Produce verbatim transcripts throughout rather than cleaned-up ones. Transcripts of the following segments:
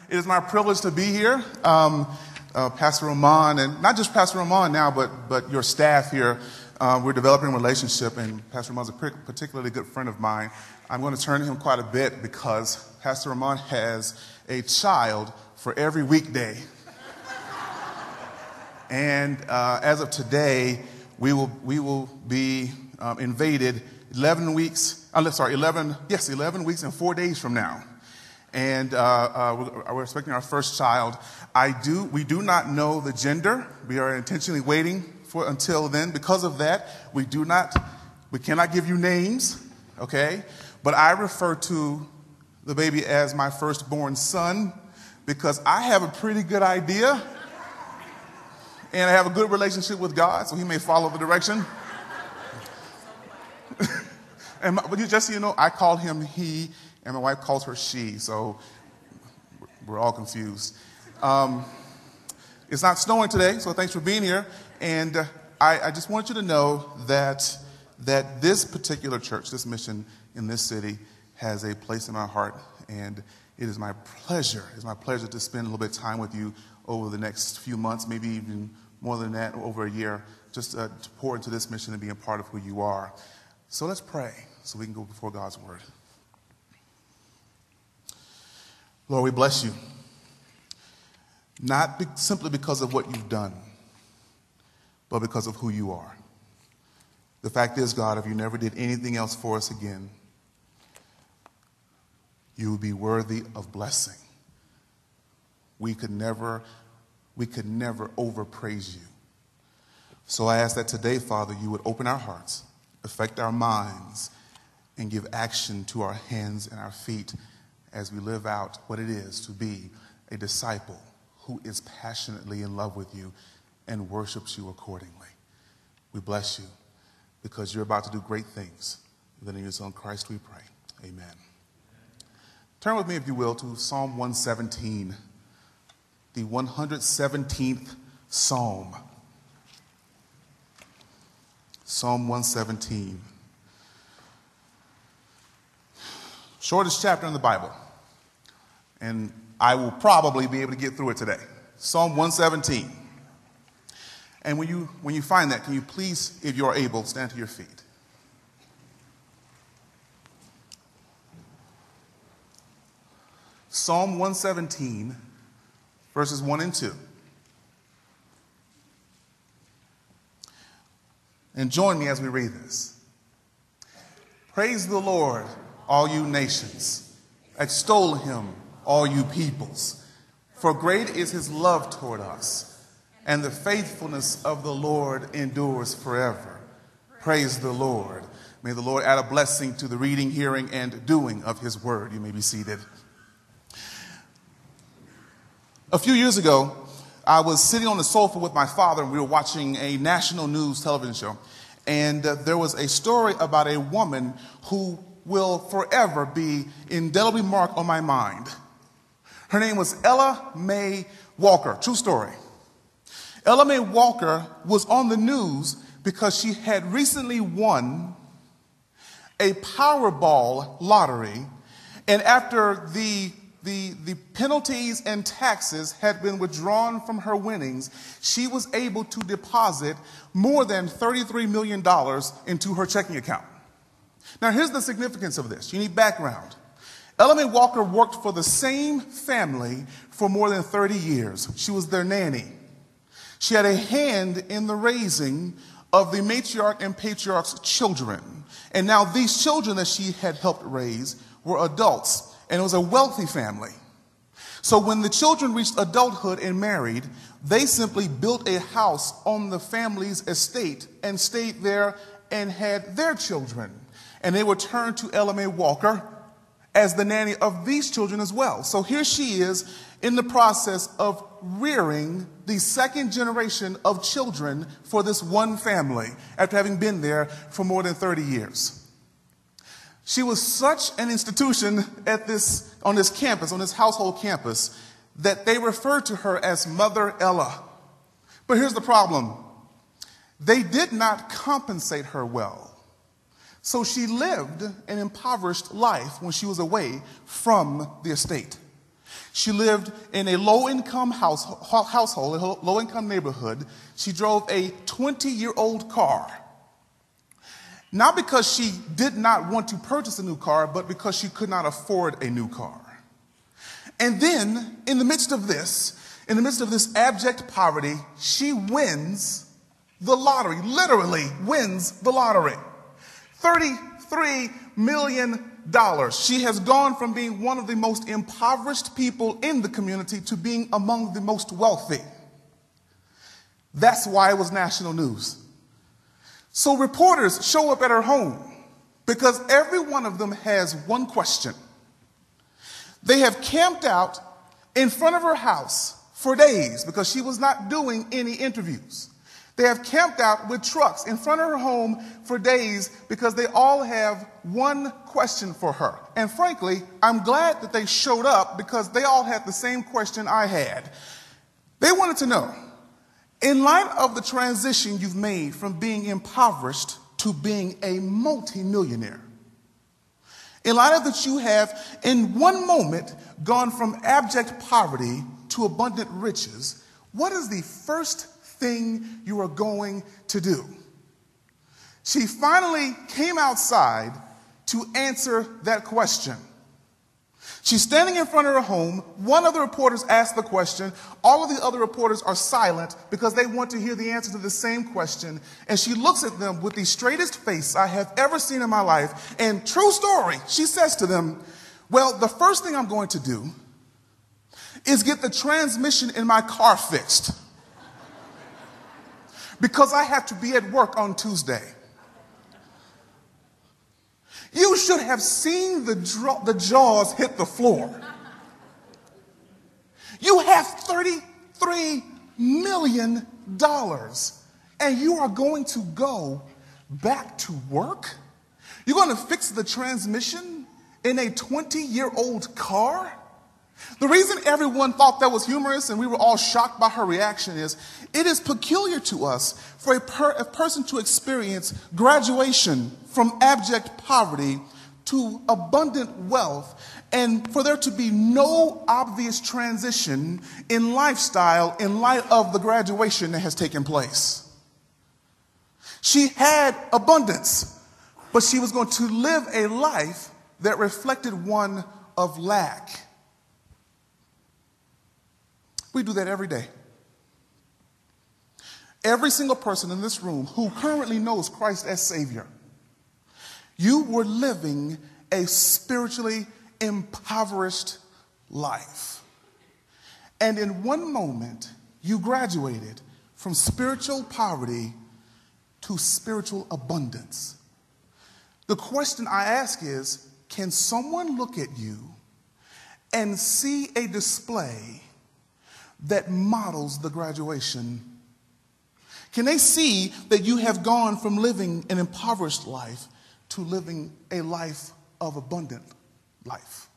It is my privilege to be here. Um, uh, Pastor Ramon, and not just Pastor Ramon now, but but your staff here. Uh, we're developing a relationship, and Pastor Ramon's a particularly good friend of mine. I'm going to turn to him quite a bit because Pastor Ramon has a child for every weekday. And uh, as of today, we will we will be um, invaded eleven weeks. Uh, sorry, eleven. Yes, eleven weeks and four days from now. And uh, uh, we're, we're expecting our first child. I do. We do not know the gender. We are intentionally waiting for until then. Because of that, we do not. We cannot give you names. Okay, but I refer to the baby as my firstborn son because I have a pretty good idea, and I have a good relationship with God, so He may follow the direction. And my, but just so you know, I call him he, and my wife calls her she, so we're all confused. Um, it's not snowing today, so thanks for being here. And uh, I, I just want you to know that that this particular church, this mission in this city, has a place in my heart, and it is my pleasure. It's my pleasure to spend a little bit of time with you over the next few months, maybe even more than that, over a year, just uh, to pour into this mission and be a part of who you are. So let's pray so we can go before God's word. Lord, we bless you, not be- simply because of what you've done, but because of who you are. The fact is, God, if you never did anything else for us again, you would be worthy of blessing. We could never, we could never overpraise you. So I ask that today, Father, you would open our hearts, affect our minds, and give action to our hands and our feet as we live out what it is to be a disciple who is passionately in love with you and worships you accordingly. We bless you because you're about to do great things. In your Son Christ we pray. Amen. Turn with me, if you will, to Psalm one seventeen, the one hundred seventeenth Psalm. Psalm one seventeen. Shortest chapter in the Bible. And I will probably be able to get through it today. Psalm one seventeen. And when you when you find that, can you please, if you are able, stand to your feet? Psalm one seventeen, verses one and two. And join me as we read this. Praise the Lord, all you nations. Extol him, all you peoples. For great is his love toward us, and the faithfulness of the Lord endures forever. Praise the Lord. May the Lord add a blessing to the reading, hearing, and doing of his word. You may be seated. A few years ago, I was sitting on the sofa with my father, and we were watching a national news television show. And uh, there was a story about a woman who will forever be indelibly marked on my mind. Her name was Ella Mae Walker. True story. Ella Mae Walker was on the news because she had recently won a Powerball lottery. And after the The, the penalties and taxes had been withdrawn from her winnings, she was able to deposit more than thirty-three million dollars into her checking account. Now, here's the significance of this. You need background. Ella Mae Walker worked for the same family for more than thirty years. She was their nanny. She had a hand in the raising of the matriarch and patriarch's children. And now these children that she had helped raise were adults. And it was a wealthy family. So when the children reached adulthood and married, they simply built a house on the family's estate and stayed there and had their children. And they would turn to Ella Mae Walker as the nanny of these children as well. So here she is in the process of rearing the second generation of children for this one family after having been there for more than thirty years. She was such an institution at this, on this campus, on this household campus, that they referred to her as Mother Ella. But here's the problem. They did not compensate her well. So she lived an impoverished life when she was away from the estate. She lived in a low-income house, household, a low-income neighborhood. She drove a twenty-year-old car. Not because she did not want to purchase a new car, but because she could not afford a new car. And then, in the midst of this, in the midst of this abject poverty, she wins the lottery, literally wins the lottery. thirty-three million dollars. She has gone from being one of the most impoverished people in the community to being among the most wealthy. That's why it was national news. So reporters show up at her home because every one of them has one question. They have camped out in front of her house for days because she was not doing any interviews. They have camped out with trucks in front of her home for days because they all have one question for her. And frankly, I'm glad that they showed up because they all had the same question I had. They wanted to know, in light of the transition you've made from being impoverished to being a multimillionaire, in light of that you have in one moment gone from abject poverty to abundant riches, what is the first thing you are going to do? She finally came outside to answer that question. She's standing in front of her home. One of the reporters asked the question. All of the other reporters are silent because they want to hear the answer to the same question. And she looks at them with the straightest face I have ever seen in my life. And true story, she says to them, well, the first thing I'm going to do is get the transmission in my car fixed, because I have to be at work on Tuesday. You should have seen the, dro- the jaws hit the floor. You have thirty-three million dollars and you are going to go back to work? You're going to fix the transmission in a twenty-year-old car? The reason everyone thought that was humorous and we were all shocked by her reaction is it is peculiar to us for a, per, a person to experience graduation from abject poverty to abundant wealth and for there to be no obvious transition in lifestyle in light of the graduation that has taken place. She had abundance, but she was going to live a life that reflected one of lack. We do that every day. Every single person in this room who currently knows Christ as Savior, you were living a spiritually impoverished life. And in one moment, you graduated from spiritual poverty to spiritual abundance. The question I ask is, can someone look at you and see a display that models the graduation? Can they see that you have gone from living an impoverished life to living a life of abundant life?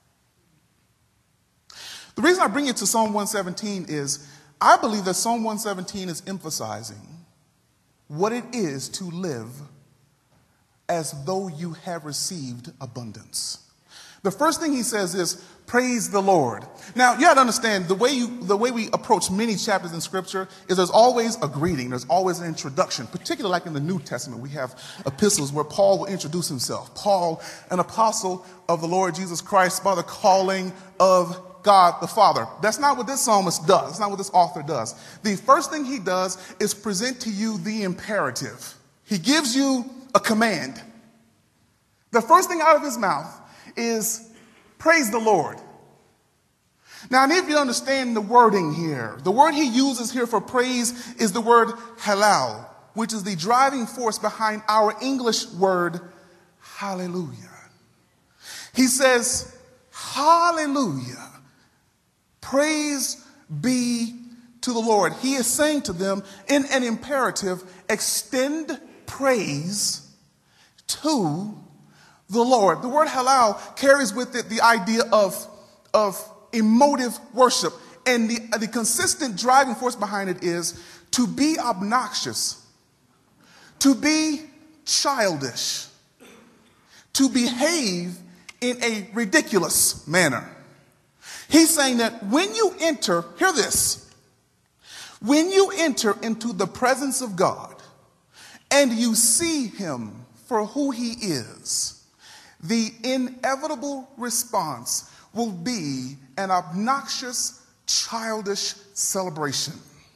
The reason I bring it to Psalm one seventeen is I believe that Psalm one seventeen is emphasizing what it is to live as though you have received abundance. The first thing he says is, praise the Lord. Now, you have to understand, the way you, the way we approach many chapters in Scripture is there's always a greeting, there's always an introduction, particularly like in the New Testament. We have epistles where Paul will introduce himself. Paul, an apostle of the Lord Jesus Christ by the calling of God the Father. That's not what this psalmist does. That's not what this author does. The first thing he does is present to you the imperative. He gives you a command. The first thing out of his mouth is praise the Lord. Now, I need you to understand the wording here. The word he uses here for praise is the word halal, which is the driving force behind our English word hallelujah. He says, hallelujah, praise be to the Lord. He is saying to them in an imperative, extend praise to the Lord. The word halal carries with it the idea of, of emotive worship. And the, the consistent driving force behind it is to be obnoxious, to be childish, to behave in a ridiculous manner. He's saying that when you enter, hear this, when you enter into the presence of God and you see him for who he is, the inevitable response will be an obnoxious, childish celebration.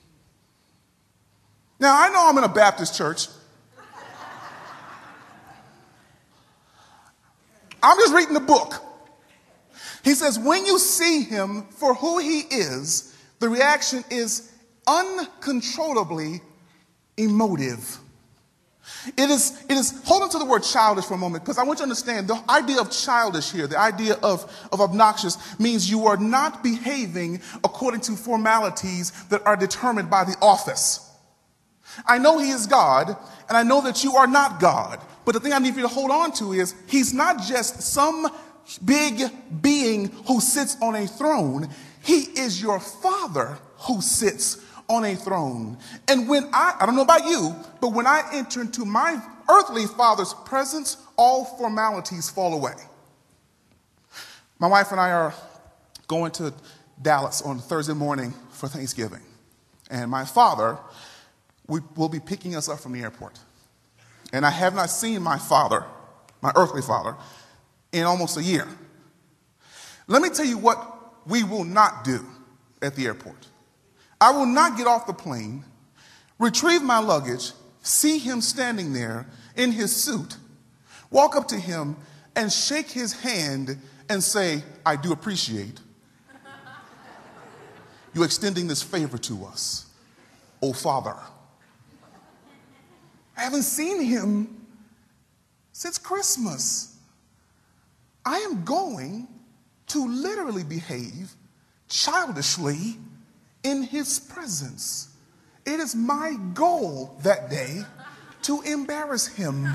Now, I know I'm in a Baptist church. I'm just reading the book. He says, when you see him for who he is, the reaction is uncontrollably emotive. It is, it is, hold on to the word childish for a moment, because I want you to understand the idea of childish here, the idea of, of obnoxious, means you are not behaving according to formalities that are determined by the office. I know he is God, and I know that you are not God. But the thing I need you to hold on to is he's not just some big being who sits on a throne. He is your Father who sits on a throne. And when I, I don't know about you, but when I enter into my earthly father's presence, all formalities fall away. My wife and I are going to Dallas on Thursday morning for Thanksgiving. And my father we will be picking us up from the airport. And I have not seen my father, my earthly father, in almost a year. Let me tell you what we will not do at the airport. I will not get off the plane, retrieve my luggage, see him standing there in his suit, walk up to him and shake his hand and say, I do appreciate you extending this favor to us, oh Father. I haven't seen him since Christmas. I am going to literally behave childishly in his presence. It is my goal that day to embarrass him.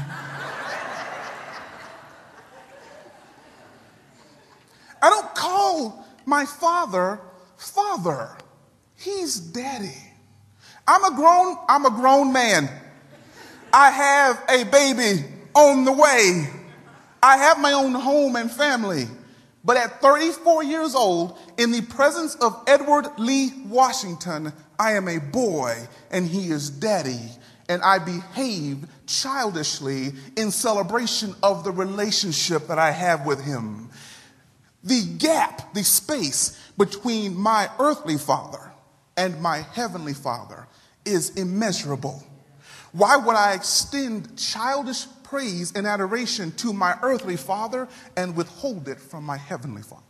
I don't call my father father. He's daddy. I'm a grown, I'm a grown man. I have a baby on the way. I have my own home and family. But at thirty-four years old, in the presence of Edward Lee Washington, I am a boy and he is daddy. And I behave childishly in celebration of the relationship that I have with him. The gap, the space between my earthly father and my heavenly father is immeasurable. Why would I extend childish praise and adoration to my earthly father and withhold it from my heavenly father?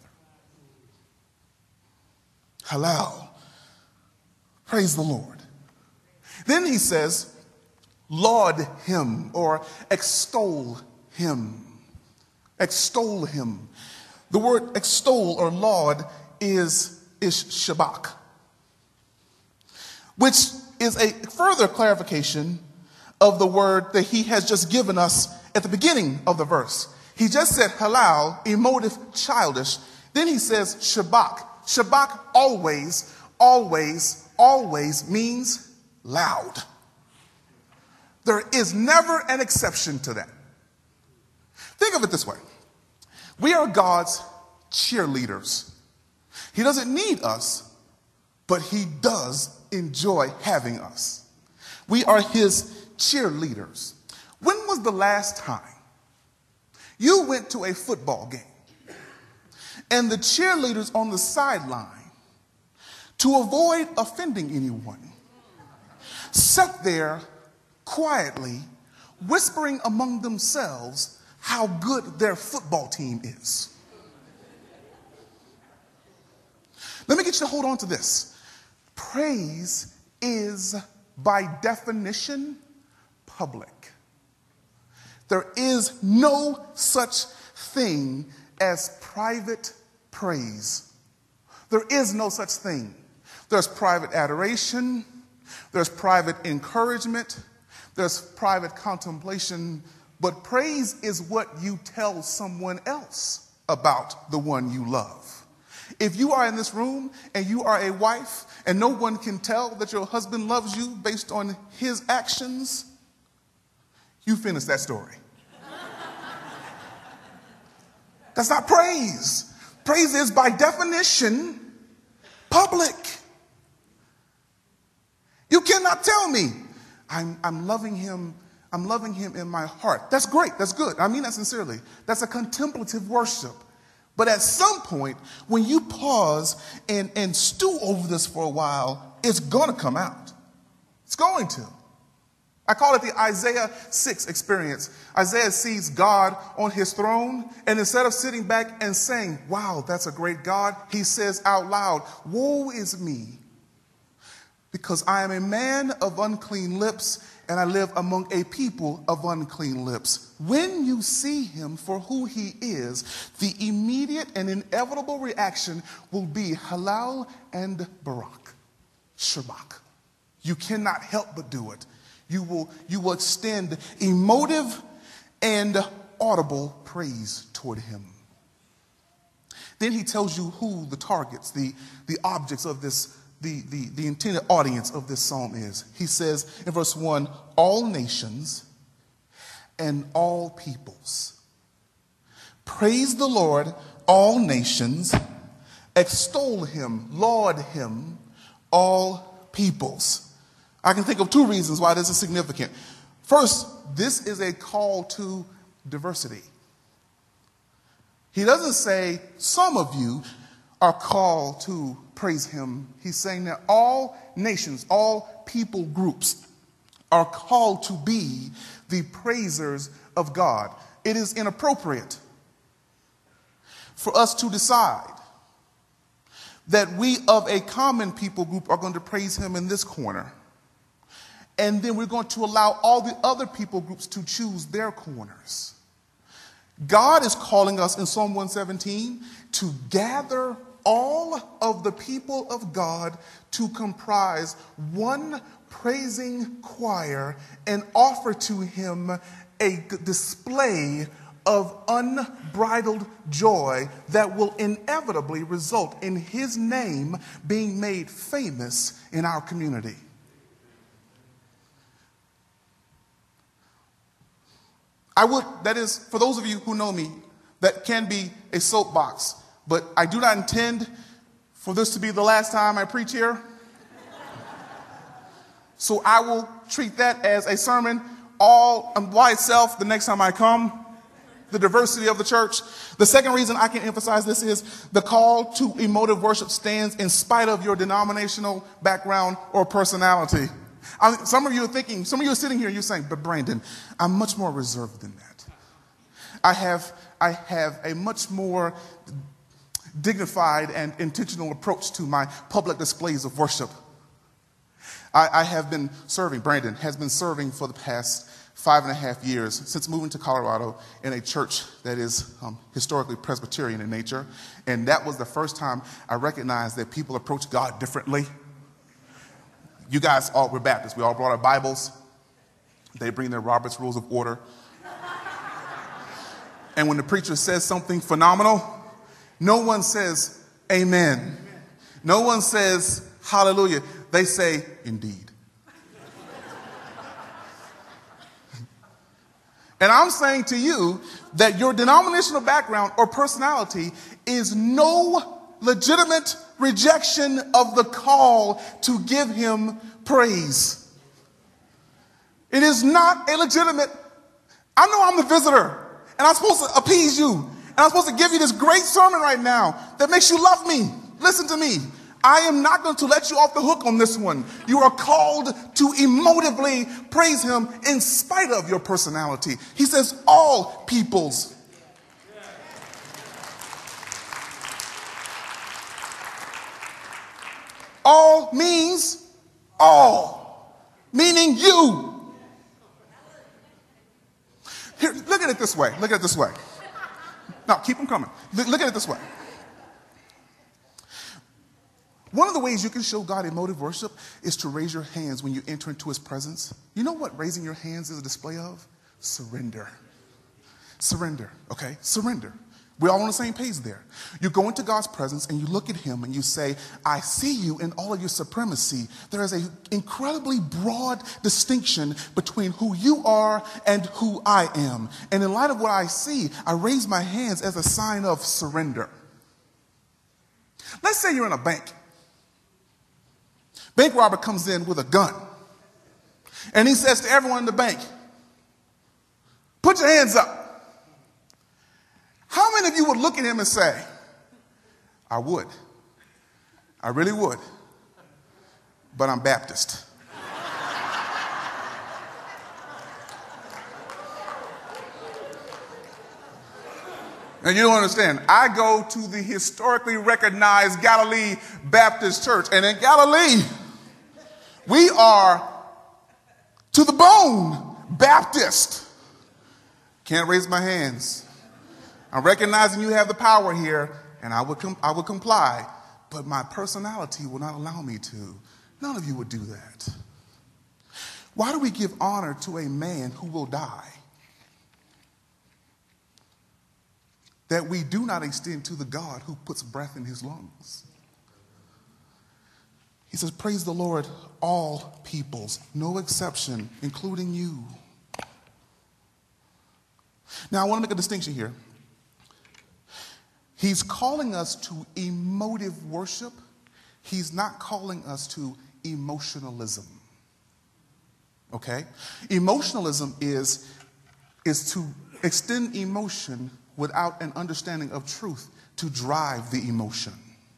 Halal. Praise the Lord. Then he says, laud him or extol him. Extol him. The word extol or laud is, is shabak, which is a further clarification of the word that he has just given us at the beginning of the verse. He just said halal, emotive, childish. Then he says shabak. Shabak always, always, always means loud. There is never an exception to that. Think of it this way. We are God's cheerleaders. He doesn't need us, but he does enjoy having us. We are his cheerleaders. When was the last time you went to a football game and the cheerleaders on the sideline, to avoid offending anyone, sat there quietly whispering among themselves how good their football team is? Let me get you to hold on to this. Praise is, by definition, public. There is no such thing as private praise. There is no such thing. There's private adoration. There's private encouragement. There's private contemplation. But praise is what you tell someone else about the one you love. If you are in this room and you are a wife and no one can tell that your husband loves you based on his actions, you finish that story. That's not praise. Praise is, by definition, public. You cannot tell me, I'm, I'm loving him, I'm loving him in my heart. That's great, that's good. I mean that sincerely. That's a contemplative worship. But at some point, when you pause and, and stew over this for a while, it's going to come out. It's going to. I call it the Isaiah six experience. Isaiah sees God on his throne, and instead of sitting back and saying, wow, that's a great God, he says out loud, woe is me, because I am a man of unclean lips, and I live among a people of unclean lips. When you see him for who he is, the immediate and inevitable reaction will be halal and barak, shabak. You cannot help but do it. You will, you will extend emotive and audible praise toward him. Then he tells you who the targets, the, the objects of this, the, the, the intended audience of this psalm is. He says in verse one, all nations and all peoples. Praise the Lord, all nations. Extol him, laud him, all peoples. I can think of two reasons why this is significant. First, this is a call to diversity. He doesn't say some of you are called to praise him. He's saying that all nations, all people groups are called to be the praisers of God. It is inappropriate for us to decide that we of a common people group are going to praise him in this corner. And then we're going to allow all the other people groups to choose their corners. God is calling us in Psalm one seventeen to gather all of the people of God to comprise one praising choir and offer to him a display of unbridled joy that will inevitably result in his name being made famous in our community. I would, that is, for those of you who know me, that can be a soapbox, but I do not intend for this to be the last time I preach here. So I will treat that as a sermon all by itself the next time I come, the diversity of the church. The second reason I can emphasize this is the call to emotive worship stands in spite of your denominational background or personality. I, some of you are thinking, some of you are sitting here and you're saying, but Brandon, I'm much more reserved than that. I have, I have a much more dignified and intentional approach to my public displays of worship. I, I have been serving, Brandon has been serving for the past five and a half years since moving to Colorado in a church that is um, historically Presbyterian in nature. And that was the first time I recognized that people approach God differently. You guys all were Baptists. We all brought our Bibles. They bring their Robert's Rules of Order. And when the preacher says something phenomenal, no one says, amen. No one says, hallelujah. They say, indeed. And I'm saying to you that your denominational background or personality is no legitimate rejection of the call to give him praise. It is not a legitimate, I know I'm the visitor and I'm supposed to appease you and I'm supposed to give you this great sermon right now that makes you love me. Listen to me. I am not going to let you off the hook on this one. You are called to emotively praise him in spite of your personality. He says all peoples. All means all, meaning you. Here, look at it this way. Look at it this way. No, keep them coming. Look, look at it this way. One of the ways you can show God emotive worship is to raise your hands when you enter into his presence. You know what raising your hands is a display of? Surrender. Surrender, okay? Surrender. We're all on the same page there. You go into God's presence and you look at him and you say, I see you in all of your supremacy. There is an incredibly broad distinction between who you are and who I am. And in light of what I see, I raise my hands as a sign of surrender. Let's say you're in a bank. Bank robber comes in with a gun. And he says to everyone in the bank, put your hands up. How many of you would look at him and say, I would. I really would. But I'm Baptist. And you don't understand. I go to the historically recognized Galilee Baptist Church. And in Galilee, we are to the bone Baptist. Can't raise my hands. I'm recognizing you have the power here, and I would, com- I would comply. But my personality will not allow me to. None of you would do that. Why do we give honor to a man who will die that we do not extend to the God who puts breath in his lungs? He says, praise the Lord, all peoples, no exception, including you. Now, I want to make a distinction here. He's calling us to emotive worship. He's not calling us to emotionalism. Okay? Emotionalism is, is to extend emotion without an understanding of truth to drive the emotion.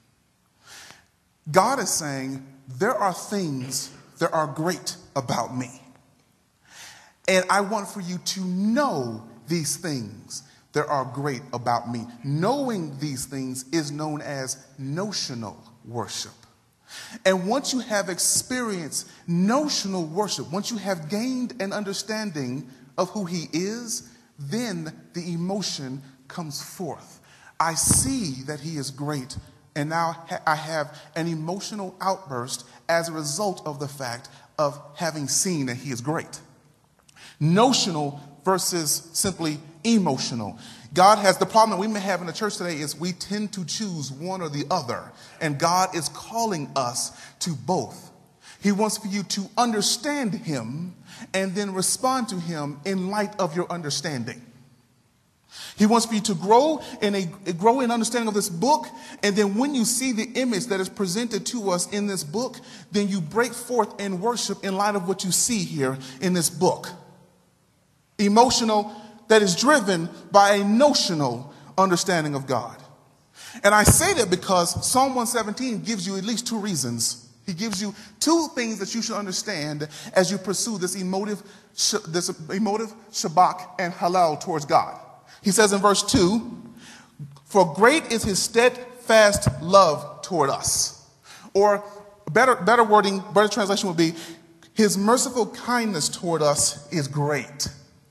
God is saying, there are things that are great about me. And I want for you to know these things that are great about me. Knowing these things is known as notional worship. And once you have experienced notional worship, once you have gained an understanding of who he is, then the emotion comes forth. I see that he is great, and now ha- I have an emotional outburst as a result of the fact of having seen that he is great. Notional versus simply emotional. God has the problem that we may have in the church today is we tend to choose one or the other, and God is calling us to both. He wants for you to understand him and then respond to him in light of your understanding. He wants for you to grow in a grow in understanding of this book, and then when you see the image that is presented to us in this book, then you break forth in worship in light of what you see here in this book. Emotional, that is driven by a notional understanding of God. And I say that because Psalm one seventeen gives you at least two reasons. He gives you two things that you should understand as you pursue this emotive, this emotive shabak and halal towards God. He says in verse two, for great is his steadfast love toward us. Or better, better wording, better translation would be, his merciful kindness toward us is great.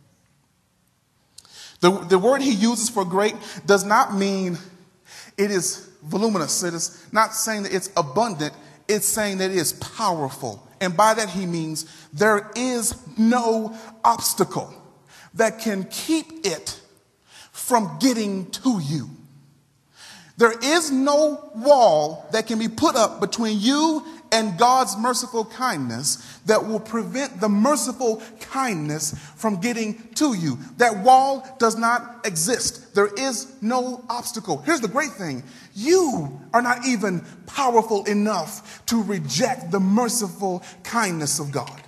The, the word he uses for great does not mean it is voluminous. It is not saying that it's abundant. It's saying that it is powerful. And by that he means there is no obstacle that can keep it from getting to you. There is no wall that can be put up between you and God's merciful kindness that will prevent the merciful kindness from getting to you. That wall does not exist. There is no obstacle. Here's the great thing. You are not even powerful enough to reject the merciful kindness of God.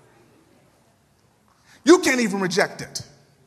You can't even reject it.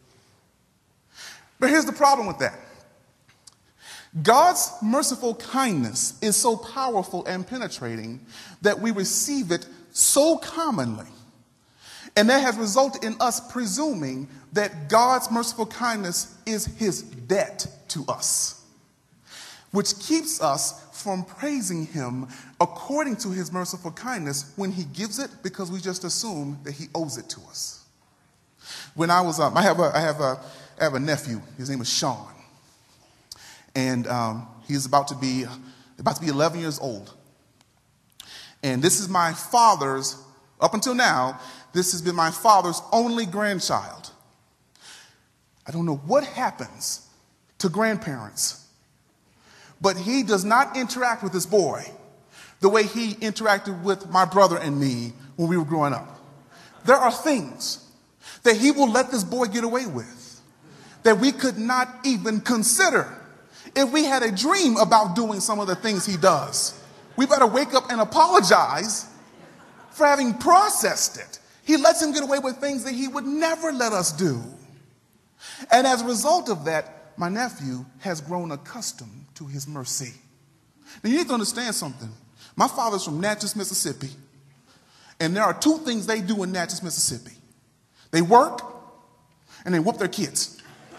But here's the problem with that. God's merciful kindness is so powerful and penetrating that we receive it so commonly. And that has resulted in us presuming that God's merciful kindness is his debt to us, which keeps us from praising him according to his merciful kindness when he gives it, because we just assume that he owes it to us. When I was, um, I have a, I have a, I have a nephew. His name is Sean. And um, he's about to be about to be eleven years old. And this is my father's, up until now, this has been my father's only grandchild. I don't know what happens to grandparents, but he does not interact with this boy the way he interacted with my brother and me when we were growing up. There are things that he will let this boy get away with that we could not even consider If we had a dream about doing some of the things he does, we better wake up and apologize for having processed it. He lets him get away with things that he would never let us do. And as a result of that, my nephew has grown accustomed to his mercy. Now you need to understand something. My father's from Natchez, Mississippi. And there are two things they do in Natchez, Mississippi. They work and they whoop their kids.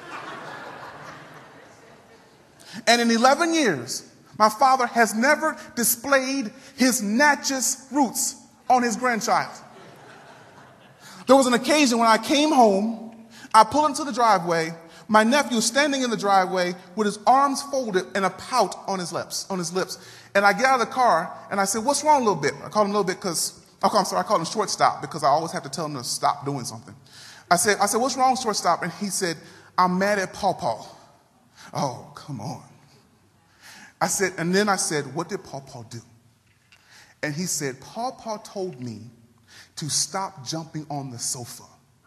And in eleven years, my father has never displayed his Natchez roots on his grandchild. There was an occasion when I came home, I pulled into the driveway, my nephew was standing in the driveway with his arms folded and a pout on his lips, on his lips. And I get out of the car and I said, "What's wrong, little bit?" I called him little bit because, oh, I'm sorry, I called him shortstop because I always have to tell him to stop doing something. I said, I said, "What's wrong, shortstop?" And he said, "I'm mad at Paw Paw." Oh, come on. I said, and then I said, "What did Paw Paw do?" And he said, "Paw Paw told me to stop jumping on the sofa."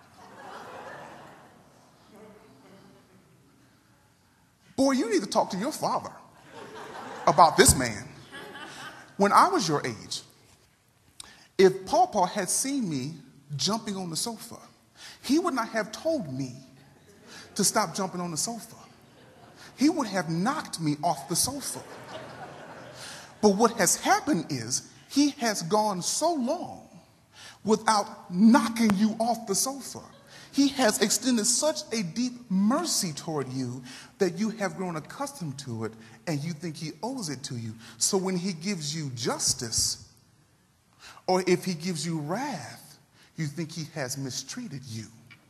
Boy, you need to talk to your father about this man. When I was your age, if Paw Paw had seen me jumping on the sofa, he would not have told me to stop jumping on the sofa. He would have knocked me off the sofa. But what has happened is he has gone so long without knocking you off the sofa. He has extended such a deep mercy toward you that you have grown accustomed to it and you think he owes it to you. So when he gives you justice, or if he gives you wrath, you think he has mistreated you.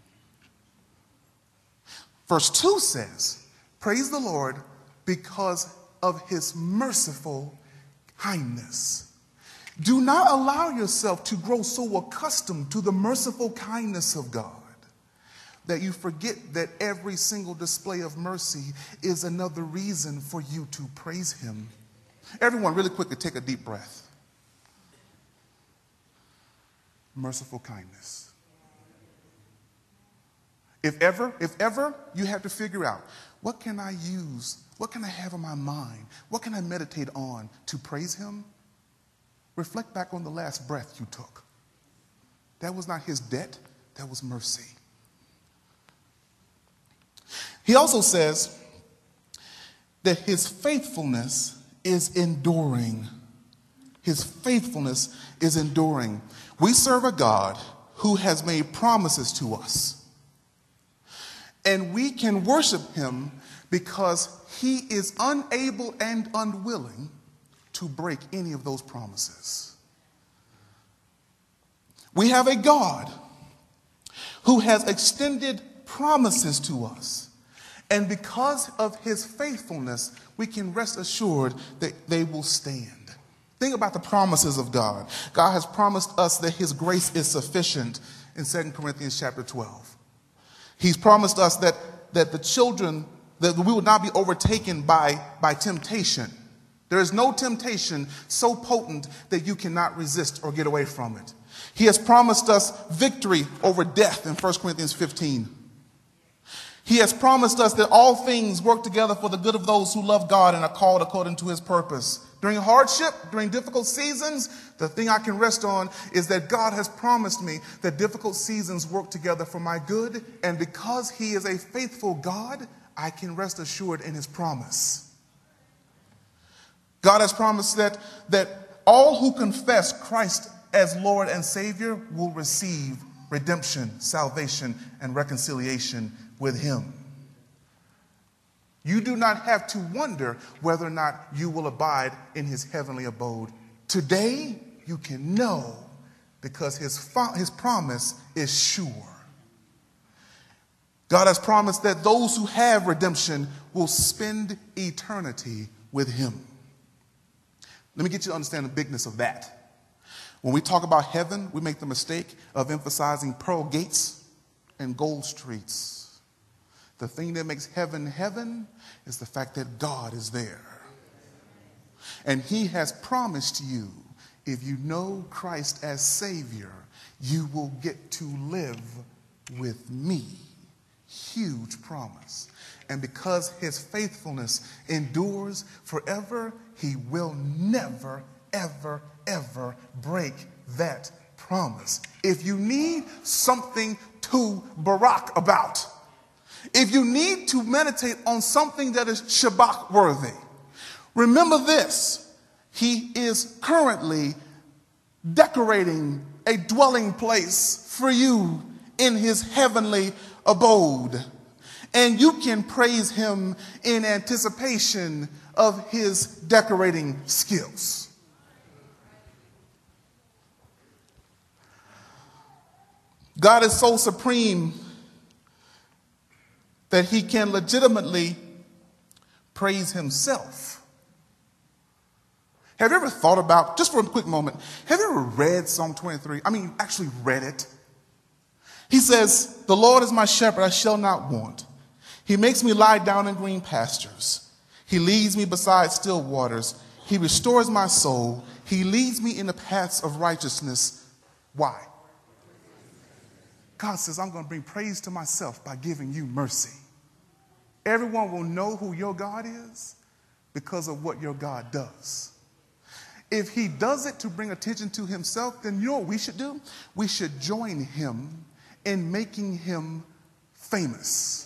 Verse two says, "Praise the Lord because of his merciful kindness." Do not allow yourself to grow so accustomed to the merciful kindness of God that you forget that every single display of mercy is another reason for you to praise him. Everyone, really quickly, take a deep breath. Merciful kindness. If ever, if ever you have to figure out, what can I use? What can I have on my mind? What can I meditate on to praise him? Reflect back on the last breath you took. That was not his debt, that was mercy. He also says that his faithfulness is enduring. His faithfulness is enduring. We serve a God who has made promises to us. And we can worship him because he is unable and unwilling to break any of those promises. We have a God who has extended promises to us. And because of his faithfulness, we can rest assured that they will stand. Think about the promises of God. God has promised us that his grace is sufficient in Second Corinthians chapter twelve. He's promised us that, that the children, that we will not be overtaken by, by temptation. There is no temptation so potent that you cannot resist or get away from it. He has promised us victory over death in First Corinthians fifteen. He has promised us that all things work together for the good of those who love God and are called according to his purpose. During hardship, during difficult seasons, the thing I can rest on is that God has promised me that difficult seasons work together for my good. And because he is a faithful God, I can rest assured in his promise. God has promised that, that all who confess Christ as Lord and Savior will receive redemption, salvation, and reconciliation with him. You do not have to wonder whether or not you will abide in his heavenly abode. Today, you can know because his, his promise is sure. God has promised that those who have redemption will spend eternity with him. Let me get you to understand the bigness of that. When we talk about heaven, we make the mistake of emphasizing pearl gates and gold streets. The thing that makes heaven heaven is the fact that God is there. And he has promised you, if you know Christ as Savior, you will get to live with me. huge promise. And because his faithfulness endures forever, he will never, ever, ever break that promise. If you need something to Barak about, if you need to meditate on something that is Shabbat worthy, remember this: he is currently decorating a dwelling place for you in his heavenly abode. And you can praise him in anticipation of his decorating skills. God is so supreme that he can legitimately praise himself. Have you ever thought about, just for a quick moment, have you ever read Psalm twenty-three? I mean, actually read it. He says, "The Lord is my shepherd, I shall not want. He makes me lie down in green pastures. He leads me beside still waters. He restores my soul. He leads me in the paths of righteousness." Why? God says, I'm going to bring praise to myself by giving you mercy. Everyone will know who your God is because of what your God does. If he does it to bring attention to himself, then you know what we should do? We should join him in making him famous.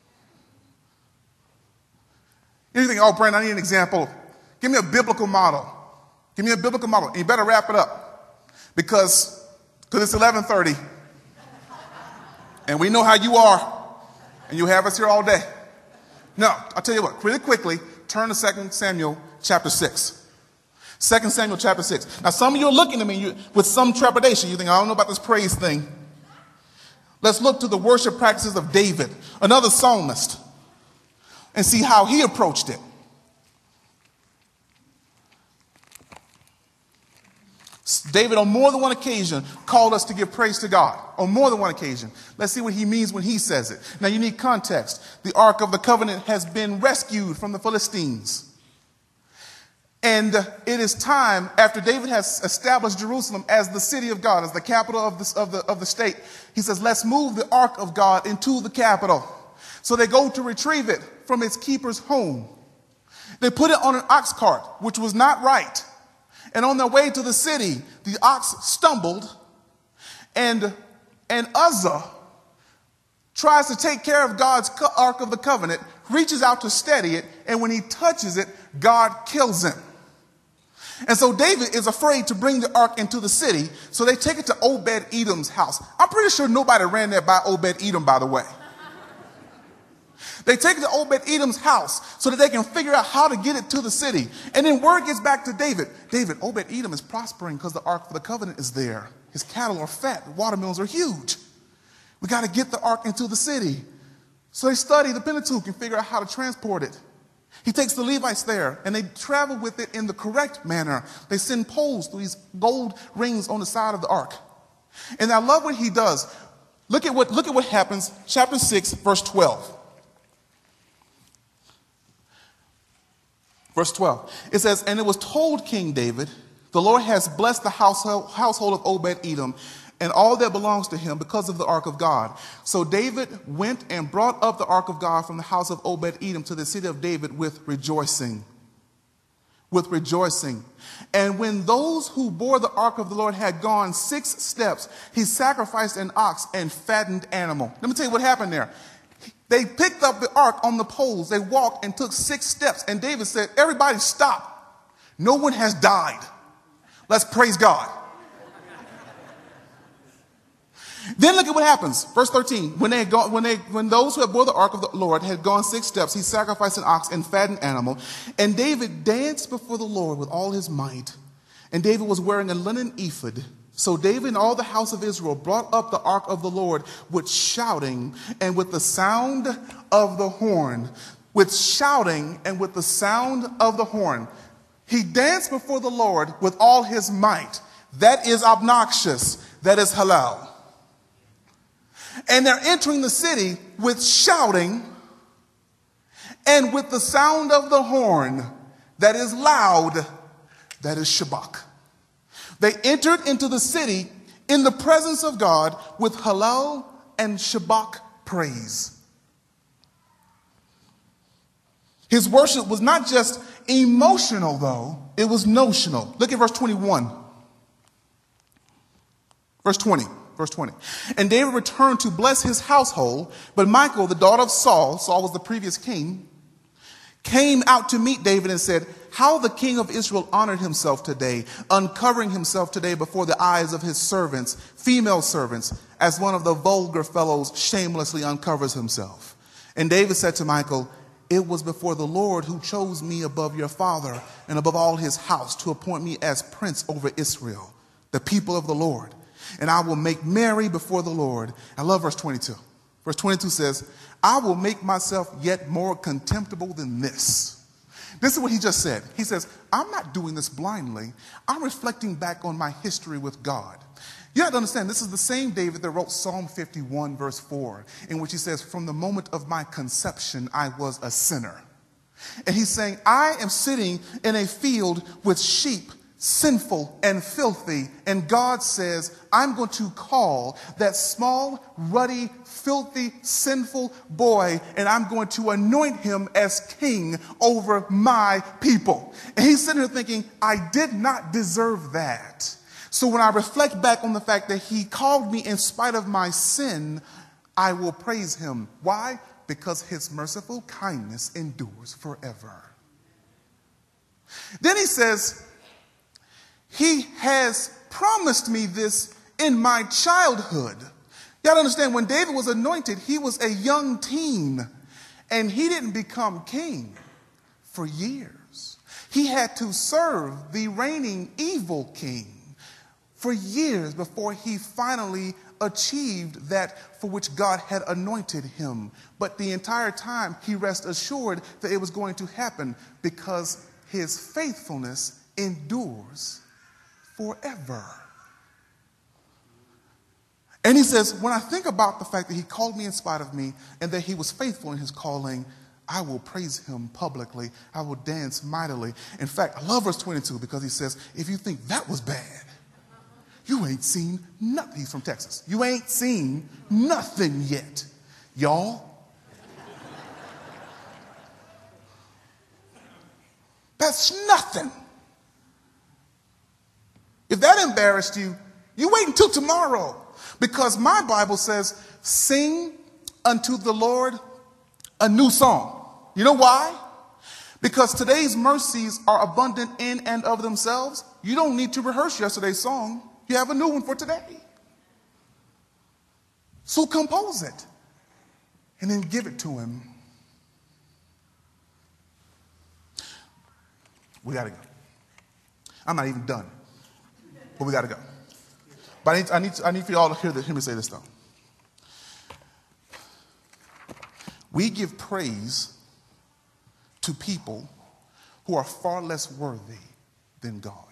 You think, oh, Brandon, I need an example. Give me a biblical model. Give me a biblical model. And you better wrap it up because because it's eleven thirty. And we know how you are. And you have us here all day. No, I'll tell you what, really quickly, turn to Second Samuel chapter six. Second Samuel chapter six. Now, some of you are looking at me you, with some trepidation. You think, I don't know about this praise thing. Let's look to the worship practices of David, another psalmist, and see how he approached it. David, on more than one occasion, called us to give praise to God. On more than one occasion. Let's see what he means when he says it. Now, you need context. The Ark of the Covenant has been rescued from the Philistines. And it is time, after David has established Jerusalem as the city of God, as the capital of the, of the, of the state, he says, let's move the Ark of God into the capital. So they go to retrieve it from its keeper's home. They put it on an ox cart, which was not right. And on their way to the city, the ox stumbled, and, and Uzzah tries to take care of God's Ark of the Covenant, reaches out to steady it, and when he touches it, God kills him. And so David is afraid to bring the ark into the city, so they take it to Obed-Edom's house. I'm pretty sure nobody ran there by Obed-Edom, by the way. They take it to Obed-Edom's house so that they can figure out how to get it to the city. And then word gets back to David. David, Obed-Edom is prospering because the Ark of the Covenant is there. His cattle are fat. The watermills are huge. We got to get the ark into the city. So they study the Pentateuch and figure out how to transport it. He takes the Levites there, and they travel with it in the correct manner. They send poles through these gold rings on the side of the ark. And I love what he does. Look at what, look at what happens. Chapter six, verse twelve. Verse twelve, it says, and it was told King David, the Lord has blessed the household, household of Obed-Edom and all that belongs to him because of the ark of God. So David went and brought up the ark of God from the house of Obed-Edom to the city of David with rejoicing. With rejoicing. And when those who bore the ark of the Lord had gone six steps, he sacrificed an ox and fattened animal. Let me tell you what happened there. They picked up the ark on the poles. They walked and took six steps. And David said, everybody stop. No one has died. Let's praise God. Then look at what happens. Verse thirteen. When they had gone, when they, when those who had bore the ark of the Lord had gone six steps, he sacrificed an ox and fattened animal. And David danced before the Lord with all his might. And David was wearing a linen ephod. So David and all the house of Israel brought up the ark of the Lord with shouting and with the sound of the horn. With shouting and with the sound of the horn. He danced before the Lord with all his might. That is obnoxious. That is halal. And they're entering the city with shouting and with the sound of the horn. That is loud. That is shabak. They entered into the city in the presence of God with halal and shabak praise. His worship was not just emotional, though. It was notional. Look at verse twenty-one. Verse twenty. Verse twenty. And David returned to bless his household, but Michal, the daughter of Saul, Saul was the previous king, came out to meet David and said, how the king of Israel honored himself today, uncovering himself today before the eyes of his servants, female servants, as one of the vulgar fellows shamelessly uncovers himself. And David said to Michal, it was before the Lord who chose me above your father and above all his house to appoint me as prince over Israel, the people of the Lord. And I will make merry before the Lord. I love verse twenty-two. Verse twenty-two says, I will make myself yet more contemptible than this. This is what he just said. He says, I'm not doing this blindly. I'm reflecting back on my history with God. You have to understand, this is the same David that wrote Psalm fifty-one, verse four, in which he says, from the moment of my conception, I was a sinner. And he's saying, I am sitting in a field with sheep, sinful and filthy, and God says, I'm going to call that small, ruddy, filthy, sinful boy, and I'm going to anoint him as king over my people. And he's sitting here thinking, I did not deserve that. So when I reflect back on the fact that he called me in spite of my sin, I will praise him. Why? Because his merciful kindness endures forever. Then he says, he has promised me this in my childhood. You got to understand, when David was anointed, he was a young teen, and he didn't become king for years. He had to serve the reigning evil king for years before he finally achieved that for which God had anointed him. But the entire time, he rest assured that it was going to happen because his faithfulness endures forever. And he says, when I think about the fact that he called me in spite of me and that he was faithful in his calling, I will praise him publicly. I will dance mightily. In fact, I love verse twenty-two because he says, if you think that was bad, you ain't seen nothing. He's from Texas. You ain't seen nothing yet, y'all. That's nothing. If that embarrassed you, you wait until tomorrow. Because my Bible says, sing unto the Lord a new song. You know why? Because today's mercies are abundant in and of themselves. You don't need to rehearse yesterday's song. You have a new one for today. So compose it and then give it to him. We got to go. I'm not even done. But we got to go. But I need, I need, I need for you all to hear, the, hear me say this, though. We give praise to people who are far less worthy than God.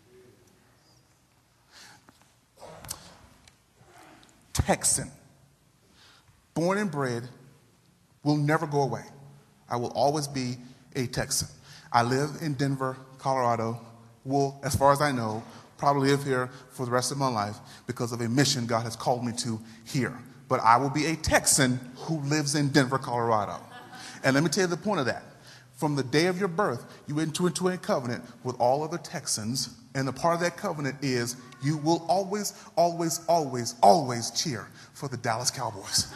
Texan, born and bred, will never go away. I will always be a Texan. I live in Denver, Colorado. Will, as far as I know, probably live here for the rest of my life because of a mission God has called me to here. But I will be a Texan who lives in Denver, Colorado. And let me tell you the point of that. From the day of your birth, you enter into a covenant with all other Texans, and the part of that covenant is you will always, always, always, always cheer for the Dallas Cowboys.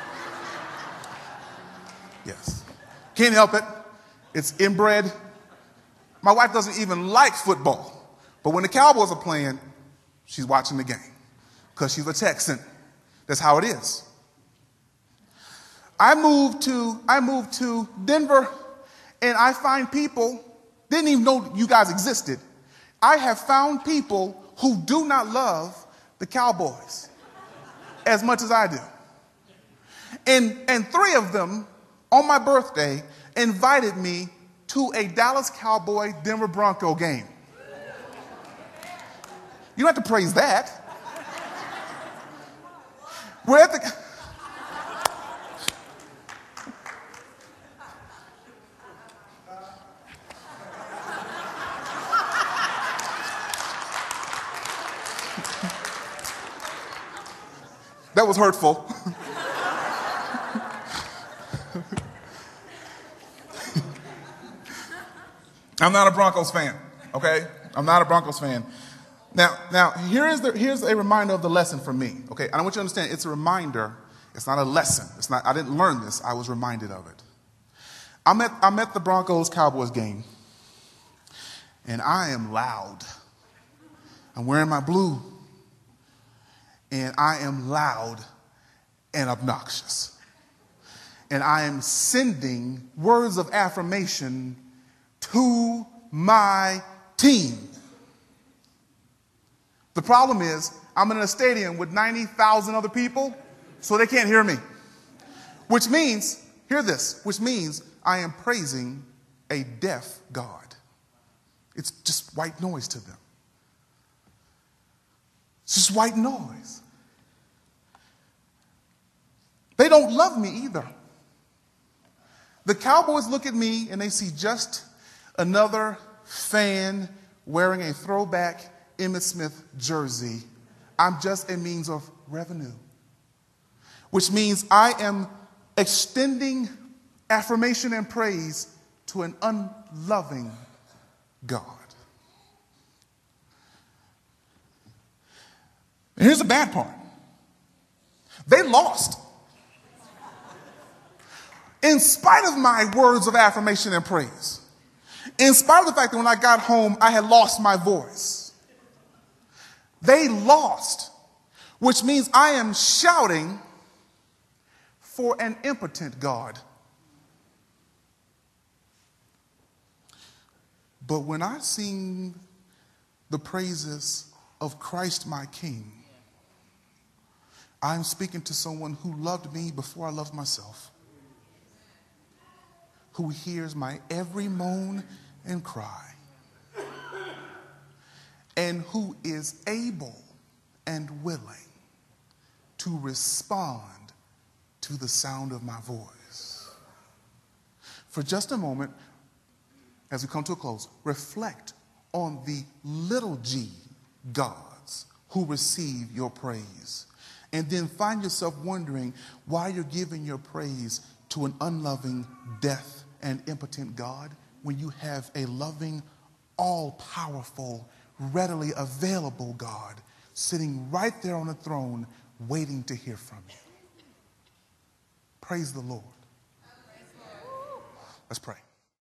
Yes. Can't help it. It's inbred. My wife doesn't even like football. But when the Cowboys are playing, she's watching the game because she's a Texan. That's how it is. I moved to, I moved to Denver, and I find people, didn't even know you guys existed. I have found people who do not love the Cowboys as much as I do. And, and three of them, on my birthday, invited me to a Dallas Cowboy Denver Bronco game. You don't have to praise that. We're at the... That was hurtful. I'm not a Broncos fan, okay? I'm not a Broncos fan. Now, now here is the, here's a reminder of the lesson for me, okay? And I want you to understand, it's a reminder. It's not a lesson. It's not. I didn't learn this. I was reminded of it. I'm at, I'm at the Broncos-Cowboys game, and I am loud. I'm wearing my blue, and I am loud and obnoxious. And I am sending words of affirmation to my team. The problem is, I'm in a stadium with ninety thousand other people, so they can't hear me. Which means, hear this, which means I am praising a deaf God. It's just white noise to them. It's just white noise. They don't love me either. The Cowboys look at me and they see just another fan wearing a throwback Emmitt Smith jersey. I'm just a means of revenue. Which means I am extending affirmation and praise to an unloving God. And here's the bad part. They lost. In spite of my words of affirmation and praise. In spite of the fact that when I got home, I had lost my voice. They lost. Which means I am shouting for an impotent God. But when I sing the praises of Christ my King, I'm speaking to someone who loved me before I loved myself, who hears my every moan and cry, and who is able and willing to respond to the sound of my voice. For just a moment, as we come to a close, reflect on the little g gods who receive your praise. And then find yourself wondering why you're giving your praise to an unloving, deaf, and impotent God when you have a loving, all-powerful, readily available God sitting right there on the throne waiting to hear from you. Praise the Lord. Let's pray.